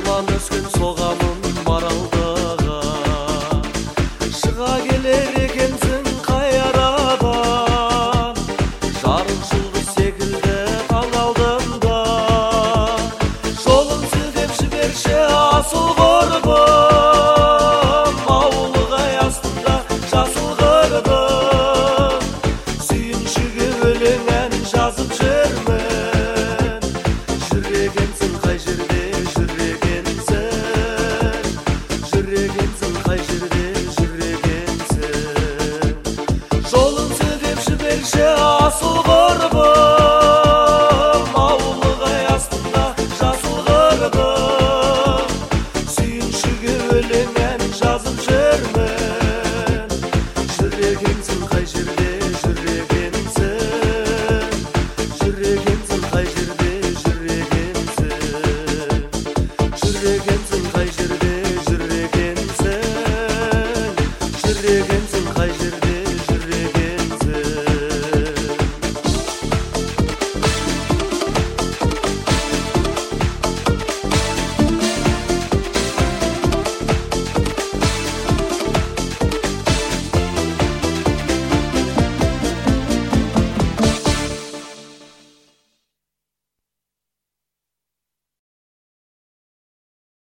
Туған өскен соғамын маралдаға, шыға келер екенсің қай арадан. Жарық жұлдыз секілді таң алдымда, жолын сілтеп жіберші асыл құрбым. Ауылық ай астында жасыл қырдың, сүйіншіге өлең ән жазып жүрмін. Жүрегенсің қай жерде, жүрегенсің, жүрегенсің қай жерде, жүрегенсің. Жолын сілтеп жіберші асыл құрбым. Ауылық ай астында жасыл қырдың, сүйіншіге өлең ән жазып жүрмін. Жүрегенсің қай жерде, жүрегенсің, жүрегенсің қай жерде, жүрегенсің, жүрегенсің.